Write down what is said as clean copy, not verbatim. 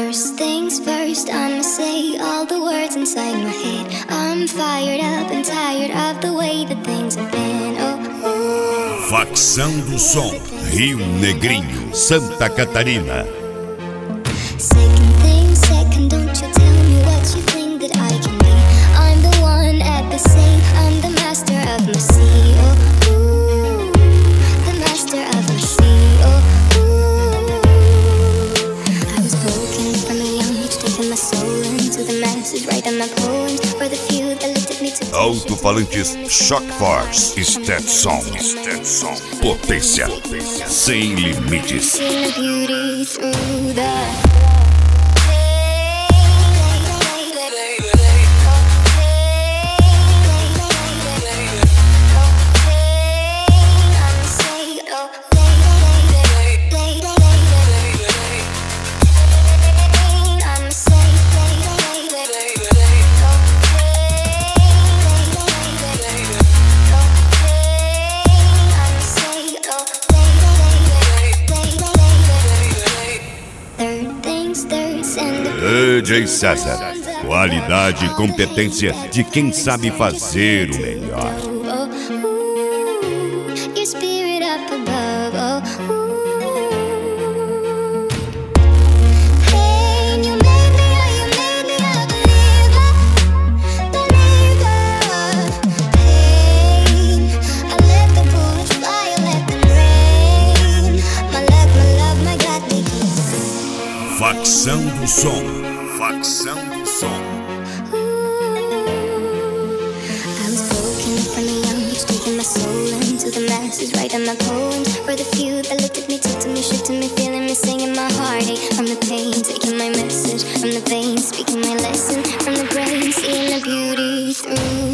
First things first, I'ma say all the words inside my head. I'm fired up and tired of the way that things have been. Oh, Facção do Som, Rio Negrinho, Santa Catarina. Second thing second, don't you tell me what you think that I can be. I'm the one at the sea, I'm the master of my sea. Oh, ooh, the master of my sea. Oh, ooh. I was broken from a young age, taking my soul into the masses, writing my poems for the few that looked at me to Alto-falantes Shock Force, Stetson, potência sem limites. Seeing the beauty through the DJ César, qualidade e competência de quem sabe fazer o melhor. Facção do Som, Facção do Som. I was broken from a young age, taking my soul into the masses, writing my poems for the few that looked at me, took to me, shook to me, feeling me, singing my heartache from the pain, taking my message from the veins, speaking my lesson from the brain, seeing the beauty through